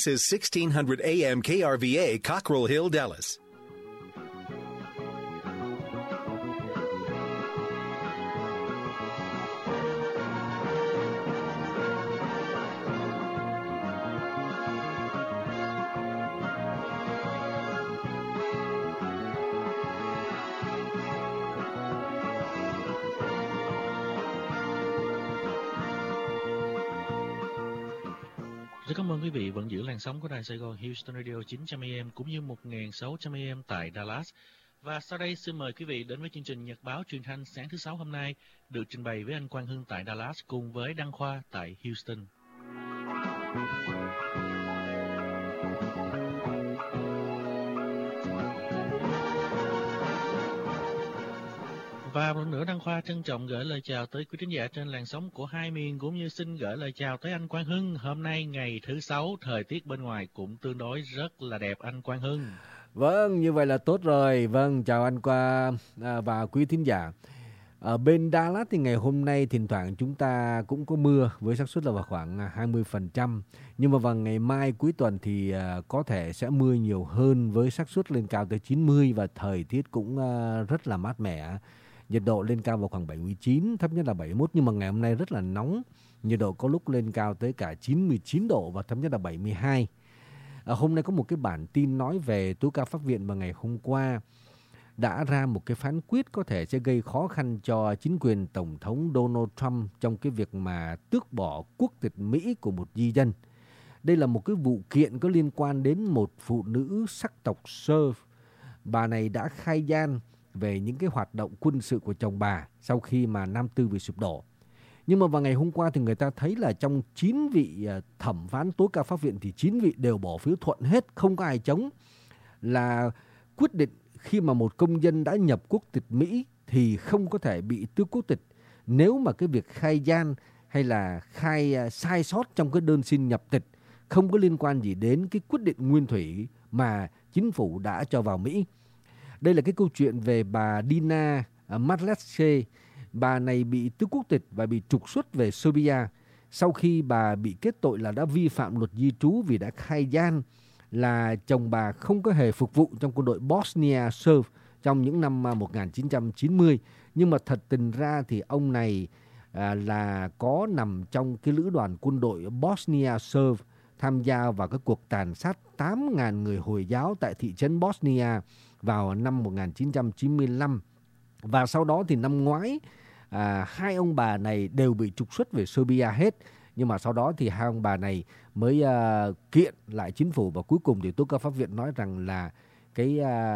This is 1600 AM KRVA, Cockrell Hill, Dallas. Rất cảm ơn quý vị vẫn giữ làn sóng của Đài Sài Gòn Houston Radio 900 AM cũng như 1600 AM tại Dallas. Và sau đây xin mời quý vị đến với chương trình Nhật báo truyền thanh sáng thứ Sáu hôm nay được trình bày với anh Quang Hưng tại Dallas cùng với Đăng Khoa tại Houston. Và một lần nữa Đăng Khoa trân trọng gửi lời chào tới quý thính giả trên làn sóng của hai miền cũng như xin gửi lời chào tới anh Quang Hưng. Hôm nay ngày thứ Sáu, thời tiết bên ngoài cũng tương đối rất là đẹp anh Quang Hưng. Vâng, như vậy là tốt rồi. Vâng, chào anh Qua và quý thính giả. Ở bên Dallas thì ngày hôm nay thỉnh thoảng chúng ta cũng có mưa với xác suất là vào khoảng 20%. Nhưng mà vào ngày mai cuối tuần thì có thể sẽ mưa nhiều hơn với xác suất lên cao tới 90 và thời tiết cũng rất là mát mẻ. Nhiệt độ lên cao vào khoảng 79, thấp nhất là 71, nhưng mà ngày hôm nay rất là nóng. Nhiệt độ có lúc lên cao tới cả 99 độ và thấp nhất là 72. Hôm nay có một cái bản tin nói về tố cáo pháp viện vào ngày hôm qua đã ra một cái phán quyết có thể sẽ gây khó khăn cho chính quyền Tổng thống Donald Trump trong cái việc mà tước bỏ quốc tịch Mỹ của một di dân. Đây là một cái vụ kiện có liên quan đến một phụ nữ sắc tộc Serb. Bà này đã khai gian về những cái hoạt động quân sự của chồng bà sau khi mà Nam Tư bị sụp đổ. Nhưng mà vào ngày hôm qua thì người ta thấy là trong 9 vị thẩm phán tối cao pháp viện thì 9 vị đều bỏ phiếu thuận hết, không có ai chống. Là quyết định khi mà một công dân đã nhập quốc tịch Mỹ thì không có thể bị tước quốc tịch nếu mà cái việc khai gian hay là khai sai sót trong cái đơn xin nhập tịch không có liên quan gì đến cái quyết định nguyên thủy mà chính phủ đã cho vào Mỹ. Đây là cái câu chuyện về bà Dina Matlesche. Bà này bị tước quốc tịch và bị trục xuất về Serbia sau khi bà bị kết tội là đã vi phạm luật di trú vì đã khai gian là chồng bà không có hề phục vụ trong quân đội Bosnia Serb trong những năm 1990. Nhưng mà thật tình ra thì ông này là có nằm trong cái lữ đoàn quân đội Bosnia Serb tham gia vào cái cuộc tàn sát 8.000 người Hồi giáo tại thị trấn Bosnia vào năm 1995. Và sau đó thì năm ngoái hai ông bà này đều bị trục xuất về Serbia hết. Nhưng mà sau đó thì hai ông bà này mới kiện lại chính phủ và cuối cùng thì tố cáo pháp viện nói rằng là cái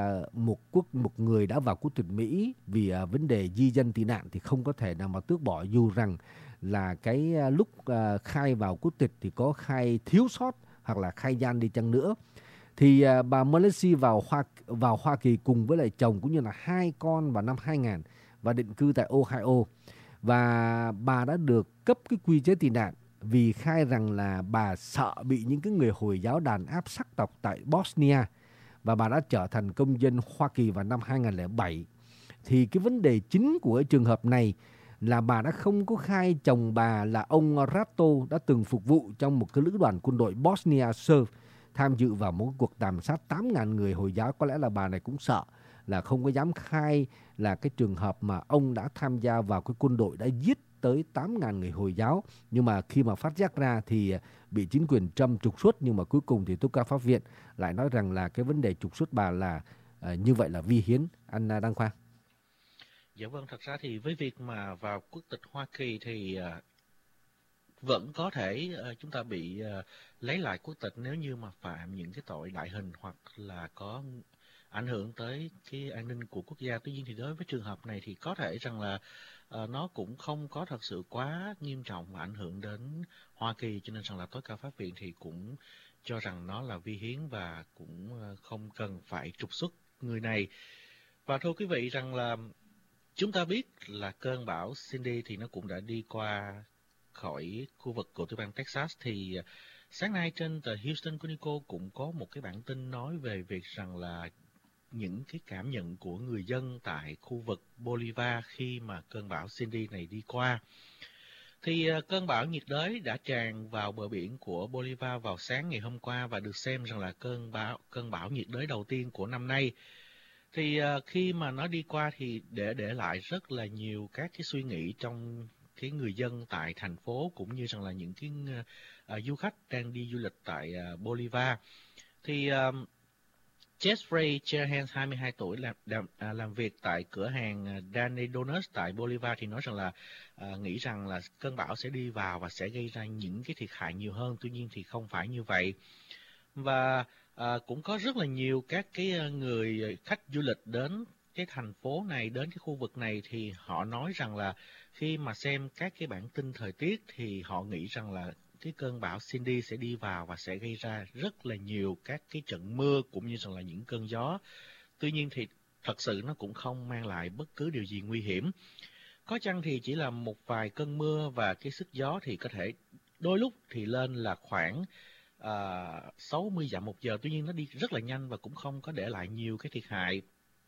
một người đã vào quốc tịch Mỹ vì vấn đề di dân tị nạn thì không có thể nào mà tước bỏ, dù rằng là cái lúc khai vào quốc tịch thì có khai thiếu sót hoặc là khai gian đi chăng nữa. Thì bà Malaysia vào Hoa Kỳ cùng với lại chồng cũng như là hai con vào năm 2000 và định cư tại Ohio. Và bà đã được cấp cái quy chế tị nạn vì khai rằng là bà sợ bị những cái người Hồi giáo đàn áp sắc tộc tại Bosnia. Và bà đã trở thành công dân Hoa Kỳ vào năm 2007. Thì cái vấn đề chính của cái trường hợp này là bà đã không có khai chồng bà là ông Ratto đã từng phục vụ trong một cái lữ đoàn quân đội Bosnia Serb tham dự vào một cuộc tàn sát 8.000 người Hồi giáo. Có lẽ là bà này cũng sợ là không có dám khai là cái trường hợp mà ông đã tham gia vào cái quân đội đã giết tới 8.000 người Hồi giáo. Nhưng mà khi mà phát giác ra thì bị chính quyền Trump trục xuất. Nhưng mà cuối cùng thì tố cáo pháp viện lại nói rằng là cái vấn đề trục xuất bà là như vậy là vi hiến. Anh Đăng Khoa. Dạ vâng, thật ra thì với việc mà vào quốc tịch Hoa Kỳ thì vẫn có thể chúng ta bị lấy lại quốc tịch nếu như mà phạm những cái tội đại hình hoặc là có ảnh hưởng tới cái an ninh của quốc gia. Tuy nhiên thì đối với trường hợp này thì có thể rằng là nó cũng không có thật sự quá nghiêm trọng và ảnh hưởng đến Hoa Kỳ, cho nên rằng là tối cao pháp viện thì cũng cho rằng nó là vi hiến và cũng không cần phải trục xuất người này. Và thưa quý vị rằng là chúng ta biết là cơn bão Cindy thì nó cũng đã đi qua khỏi khu vực của tiểu bang Texas. Thì sáng nay trên tờ Houston Chronicle cũng có một cái bản tin nói về việc rằng là những cái cảm nhận của người dân tại khu vực Bolivar khi mà cơn bão Cindy này đi qua. Thì cơn bão nhiệt đới đã tràn vào bờ biển của Bolivar vào sáng ngày hôm qua và được xem rằng là cơn bão nhiệt đới đầu tiên của năm nay. Thì khi mà nó đi qua thì để lại rất là nhiều các cái suy nghĩ trong cái người dân tại thành phố, cũng như rằng là những cái du khách đang đi du lịch tại Bolivar. Thì Jeffrey Cherhans, 22 tuổi, làm việc tại cửa hàng Danny Donuts tại Bolivar thì nói rằng là nghĩ rằng là cơn bão sẽ đi vào và sẽ gây ra những cái thiệt hại nhiều hơn. Tuy nhiên thì không phải như vậy. Và cũng có rất là nhiều các cái người khách du lịch đến cái thành phố này, đến cái khu vực này, thì họ nói rằng là khi mà xem các cái bản tin thời tiết thì họ nghĩ rằng là cái cơn bão Cindy sẽ đi vào và sẽ gây ra rất là nhiều các cái trận mưa cũng như rằng là những cơn gió. Tuy nhiên thì thật sự nó cũng không mang lại bất cứ điều gì nguy hiểm. Có chăng thì chỉ là một vài cơn mưa và cái sức gió thì có thể đôi lúc thì lên là khoảng 60 dặm một giờ. Tuy nhiên nó đi rất là nhanh và cũng không có để lại nhiều cái thiệt hại.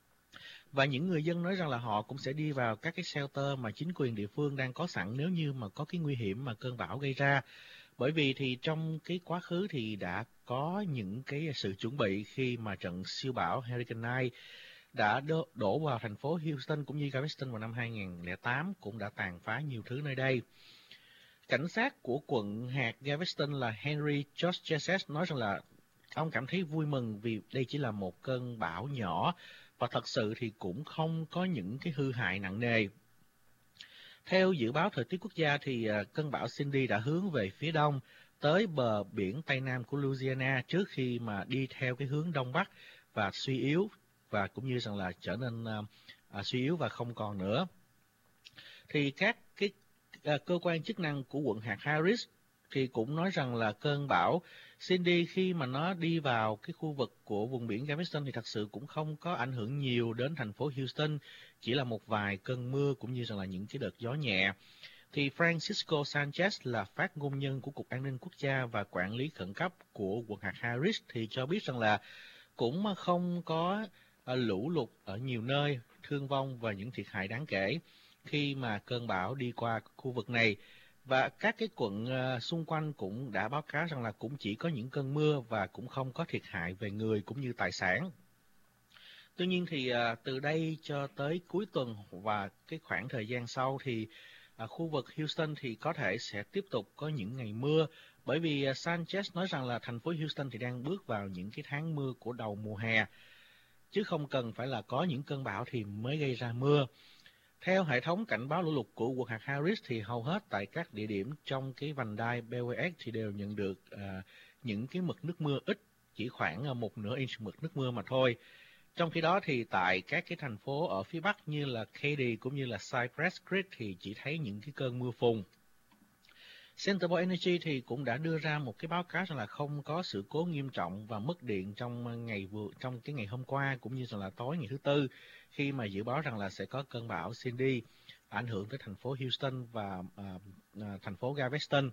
Và những người dân nói rằng là họ cũng sẽ đi vào các cái shelter mà chính quyền địa phương đang có sẵn nếu như mà có cái nguy hiểm mà cơn bão gây ra. Bởi vì thì trong cái quá khứ thì đã có những cái sự chuẩn bị khi mà trận siêu bão Hurricane Ike đã đổ vào thành phố Houston cũng như Galveston vào năm 2008, cũng đã tàn phá nhiều thứ nơi đây. Cảnh sát của quận hạt Galveston là Henry George Jesses nói rằng là ông cảm thấy vui mừng vì đây chỉ là một cơn bão nhỏ và thật sự thì cũng không có những cái hư hại nặng nề. Theo dự báo thời tiết quốc gia thì cơn bão Cindy đã hướng về phía đông tới bờ biển Tây Nam của Louisiana trước khi mà đi theo cái hướng Đông Bắc và suy yếu, và cũng như rằng là trở nên suy yếu và không còn nữa. Thì các cái cơ quan chức năng của quận hạt Harris thì cũng nói rằng là cơn bão Cindy khi mà nó đi vào cái khu vực của vùng biển Galveston thì thật sự cũng không có ảnh hưởng nhiều đến thành phố Houston, chỉ là một vài cơn mưa cũng như rằng là những cái đợt gió nhẹ. Thì Francisco Sanchez là phát ngôn nhân của Cục An ninh Quốc gia và Quản lý khẩn cấp của quận hạt Harris thì cho biết rằng là cũng không có lũ lụt ở nhiều nơi, thương vong và những thiệt hại đáng kể khi mà cơn bão đi qua khu vực này. Và các cái quận xung quanh cũng đã báo cáo rằng là cũng chỉ có những cơn mưa và cũng không có thiệt hại về người cũng như tài sản. Tuy nhiên thì từ đây cho tới cuối tuần và cái khoảng thời gian sau thì khu vực Houston thì có thể sẽ tiếp tục có những ngày mưa, bởi vì Sanchez nói rằng là thành phố Houston thì đang bước vào những cái tháng mưa của đầu mùa hè, chứ không cần phải là có những cơn bão thì mới gây ra mưa. Theo hệ thống cảnh báo lũ lụt của quận hạt Harris thì hầu hết tại các địa điểm trong cái vành đai BWS thì đều nhận được những cái mực nước mưa ít, chỉ khoảng 1/2 inch mực nước mưa mà thôi. Trong khi đó thì tại các cái thành phố ở phía Bắc như là Katy cũng như là Cypress Creek thì chỉ thấy những cái cơn mưa phùn. Center for Energy thì cũng đã đưa ra một cái báo cáo rằng là không có sự cố nghiêm trọng và mất điện trong cái ngày hôm qua cũng như là tối ngày thứ Tư, khi mà dự báo rằng là sẽ có cơn bão Cindy ảnh hưởng tới thành phố Houston và thành phố Galveston.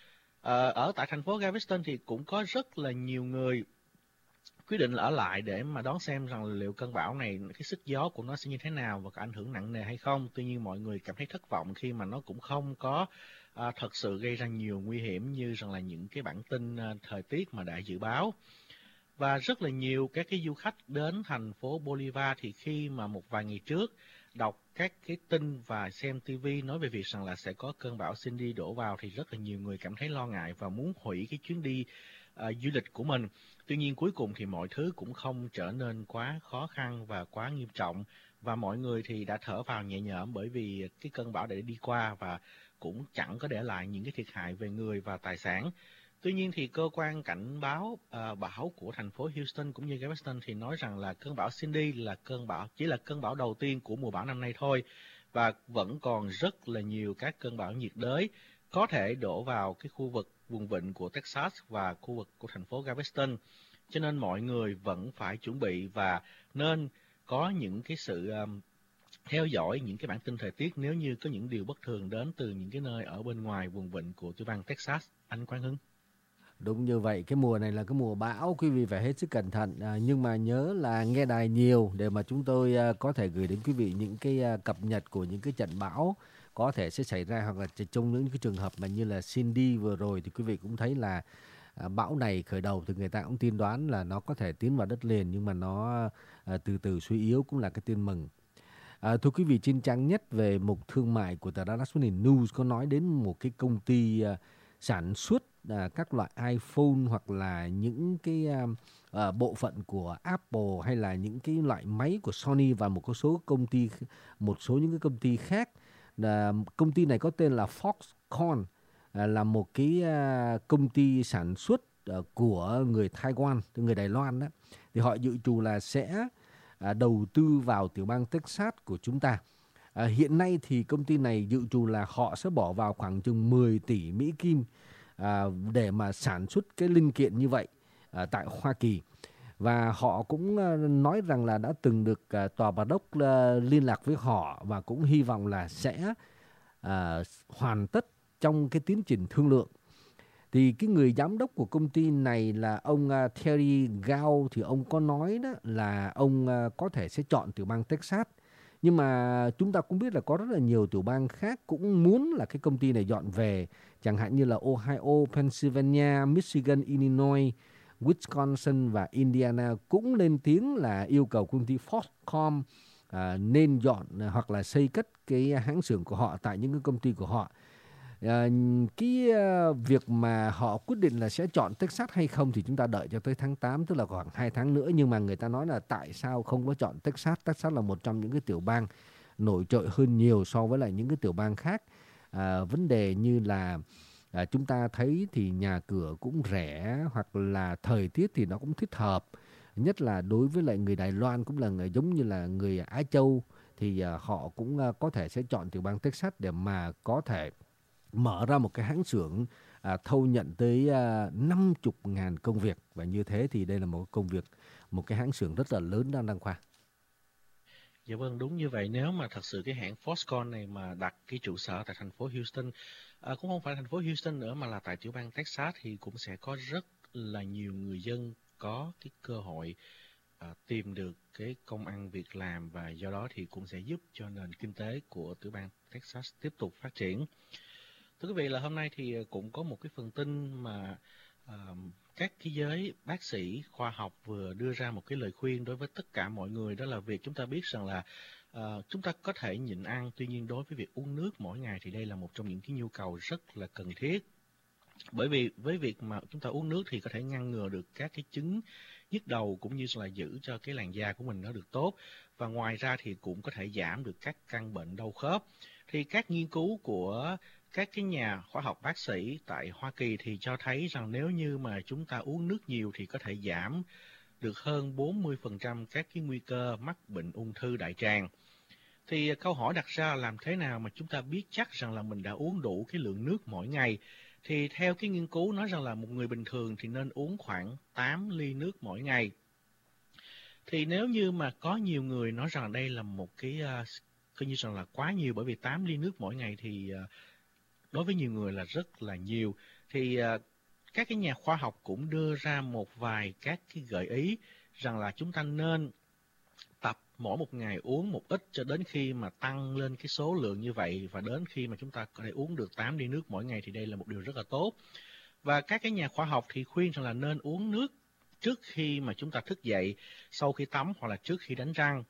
Ở tại thành phố Galveston thì cũng có rất là nhiều người quyết định là ở lại để mà đón xem rằng liệu cơn bão này, cái sức gió của nó sẽ như thế nào và có ảnh hưởng nặng nề hay không. Tuy nhiên mọi người cảm thấy thất vọng khi mà nó cũng không có thật sự gây ra nhiều nguy hiểm như rằng là những cái bản tin thời tiết mà đã dự báo. Và rất là nhiều các cái du khách đến thành phố Bolivar thì khi mà một vài ngày trước đọc các cái tin và xem TV nói về việc rằng là sẽ có cơn bão Cindy đổ vào thì rất là nhiều người cảm thấy lo ngại và muốn hủy cái chuyến đi du lịch của mình. Tuy nhiên cuối cùng thì mọi thứ cũng không trở nên quá khó khăn và quá nghiêm trọng, và mọi người thì đã thở vào nhẹ nhõm bởi vì cái cơn bão đã đi qua và cũng chẳng có để lại những cái thiệt hại về người và tài sản. Tuy nhiên thì cơ quan cảnh báo bão của thành phố Houston cũng như Galveston thì nói rằng là cơn bão Cindy là chỉ là cơn bão đầu tiên của mùa bão năm nay thôi, và vẫn còn rất là nhiều các cơn bão nhiệt đới có thể đổ vào cái khu vực vùng vịnh của Texas và khu vực của thành phố Galveston. Cho nên mọi người vẫn phải chuẩn bị và nên có những cái sự theo dõi những cái bản tin thời tiết nếu như có những điều bất thường đến từ những cái nơi ở bên ngoài vùng vịnh của tiểu bang Texas. Anh Quang Hưng. Đúng như vậy, cái mùa này là cái mùa bão, quý vị phải hết sức cẩn thận. Nhưng mà nhớ là nghe đài nhiều để mà chúng tôi có thể gửi đến quý vị những cái cập nhật của những cái trận bão có thể sẽ xảy ra, hoặc là trong những cái trường hợp mà như là Cindy vừa rồi thì quý vị cũng thấy là bão này khởi đầu thì người ta cũng tiên đoán là nó có thể tiến vào đất liền, nhưng mà nó từ từ suy yếu cũng là cái tin mừng. Thưa quý vị, trên trang nhất về mục thương mại của tờ Dallas Morning News có nói đến một cái công ty sản xuất các loại iPhone hoặc là những cái bộ phận của Apple hay là những cái loại máy của Sony và một số những cái công ty khác. Công ty này có tên là Foxconn, là một cái công ty sản xuất của người Taiwan, người Đài Loan đó. Thì họ dự trù là sẽ đầu tư vào tiểu bang Texas của chúng ta. Hiện nay thì công ty này dự trù là họ sẽ bỏ vào khoảng chừng 10 tỷ Mỹ Kim để mà sản xuất cái linh kiện như vậy tại Hoa Kỳ. Và họ cũng nói rằng là đã từng được tòa bạch ốc liên lạc với họ và cũng hy vọng là sẽ hoàn tất trong cái tiến trình thương lượng. Thì cái người giám đốc của công ty này là ông Terry Gao, thì ông có nói đó là ông có thể sẽ chọn tiểu bang Texas. Nhưng mà chúng ta cũng biết là có rất là nhiều tiểu bang khác cũng muốn là cái công ty này dọn về, chẳng hạn như là Ohio, Pennsylvania, Michigan, Illinois, Wisconsin và Indiana cũng lên tiếng là yêu cầu công ty Foxconn nên dọn hoặc là xây cất cái hãng xưởng của họ tại những cái công ty của họ. Việc mà họ quyết định là sẽ chọn Texas hay không thì chúng ta đợi cho tới tháng 8, tức là khoảng 2 tháng nữa. Nhưng mà người ta nói là tại sao không có chọn Texas. Texas là một trong những cái tiểu bang nổi trội hơn nhiều so với lại những cái tiểu bang khác. Vấn đề như là chúng ta thấy thì nhà cửa cũng rẻ, hoặc là thời tiết thì nó cũng thích hợp. Nhất là đối với lại người Đài Loan cũng là người giống như là người Á Châu, thì họ cũng có thể sẽ chọn tiểu bang Texas để mà có thể mở ra một cái hãng xưởng thâu nhận tới 50.000 công việc. Và như thế thì đây là một công việc, một cái hãng xưởng rất là lớn đang Khoa. Dạ vâng, đúng như vậy. Nếu mà thật sự cái hãng Foxconn này mà đặt cái trụ sở tại thành phố Houston, cũng không phải thành phố Houston nữa mà là tại tiểu bang Texas, thì cũng sẽ có rất là nhiều người dân có cái cơ hội tìm được cái công ăn việc làm, và do đó thì cũng sẽ giúp cho nền kinh tế của tiểu bang Texas tiếp tục phát triển. Thưa quý vị, là hôm nay thì cũng có một cái phần tin mà các cái giới bác sĩ khoa học vừa đưa ra một cái lời khuyên đối với tất cả mọi người, đó là việc chúng ta biết rằng là chúng ta có thể nhịn ăn, tuy nhiên đối với việc uống nước mỗi ngày thì đây là một trong những cái nhu cầu rất là cần thiết. Bởi vì với việc mà chúng ta uống nước thì có thể ngăn ngừa được các cái chứng nhức đầu cũng như là giữ cho cái làn da của mình nó được tốt, và ngoài ra thì cũng có thể giảm được các căn bệnh đau khớp. Thì các nghiên cứu của các cái nhà khoa học bác sĩ tại Hoa Kỳ thì cho thấy rằng nếu như mà chúng ta uống nước nhiều thì có thể giảm được hơn 40% các cái nguy cơ mắc bệnh ung thư đại tràng. Thì câu hỏi đặt ra là làm thế nào mà chúng ta biết chắc rằng là mình đã uống đủ cái lượng nước mỗi ngày? Thì theo cái nghiên cứu nói rằng là một người bình thường thì nên uống khoảng 8 ly nước mỗi ngày. Thì nếu như mà có nhiều người nói rằng đây là một cái coi như rằng là quá nhiều, bởi vì 8 ly nước mỗi ngày thì đối với nhiều người là rất là nhiều. Thì các cái nhà khoa học cũng đưa ra một vài các cái gợi ý rằng là chúng ta nên tập mỗi một ngày uống một ít cho đến khi mà tăng lên cái số lượng như vậy, và đến khi mà chúng ta có thể uống được 8 ly nước mỗi ngày thì đây là một điều rất là tốt. Và các cái nhà khoa học thì khuyên rằng là nên uống nước trước khi mà chúng ta thức dậy, sau khi tắm hoặc là trước khi đánh răng.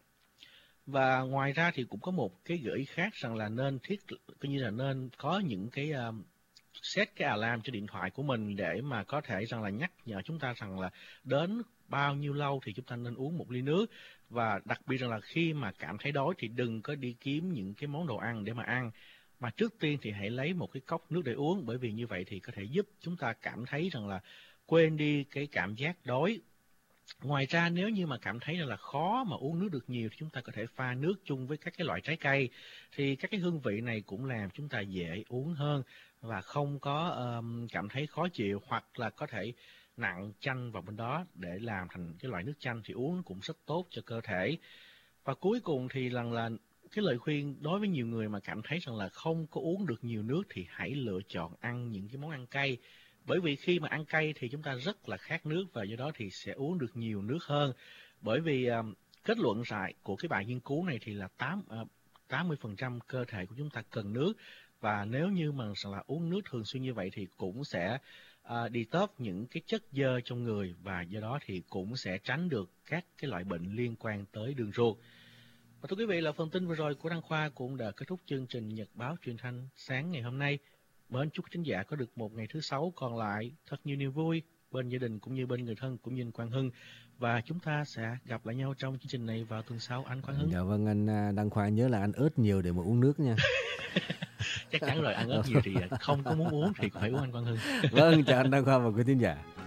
Và ngoài ra thì cũng có một cái gợi ý khác rằng là nên coi như là nên có những cái set cái alarm cho điện thoại của mình để mà có thể rằng là nhắc nhở chúng ta rằng là đến bao nhiêu lâu thì chúng ta nên uống một ly nước. Và đặc biệt rằng là khi mà cảm thấy đói thì đừng có đi kiếm những cái món đồ ăn để mà ăn, mà trước tiên thì hãy lấy một cái cốc nước để uống, bởi vì như vậy thì có thể giúp chúng ta cảm thấy rằng là quên đi cái cảm giác đói. Ngoài ra nếu như mà cảm thấy là khó mà uống nước được nhiều thì chúng ta có thể pha nước chung với các cái loại trái cây. Thì các cái hương vị này cũng làm chúng ta dễ uống hơn và không có cảm thấy khó chịu, hoặc là có thể nặn chanh vào bên đó để làm thành cái loại nước chanh thì uống cũng rất tốt cho cơ thể. Và cuối cùng thì là cái lời khuyên đối với nhiều người mà cảm thấy rằng là không có uống được nhiều nước thì hãy lựa chọn ăn những cái món ăn cay. Bởi vì khi mà ăn cay thì chúng ta rất là khát nước và do đó thì sẽ uống được nhiều nước hơn. Bởi vì kết luận của cái bài nghiên cứu này thì là 80% cơ thể của chúng ta cần nước, và nếu như mà là uống nước thường xuyên như vậy thì cũng sẽ detox những cái chất xơ trong người, và do đó thì cũng sẽ tránh được các cái loại bệnh liên quan tới đường ruột. Và thưa quý vị, là phần tin vừa rồi của Đăng Khoa cũng đã kết thúc chương trình Nhật báo truyền thanh sáng ngày hôm nay. Mến chúc khán giả có được một ngày thứ Sáu còn lại thật nhiều niềm vui bên gia đình cũng như bên người thân cũng như anh Quang Hưng. Và chúng ta sẽ gặp lại nhau trong chương trình này vào tuần sau, anh Quang Hưng. Dạ vâng, anh Đăng Khoa nhớ là ăn ớt nhiều để mà uống nước nha. Chắc chắn rồi, ăn ớt nhiều thì không có muốn uống thì cũng phải uống, anh Quang Hưng. Vâng, chào anh Đăng Khoa và quý thính giả.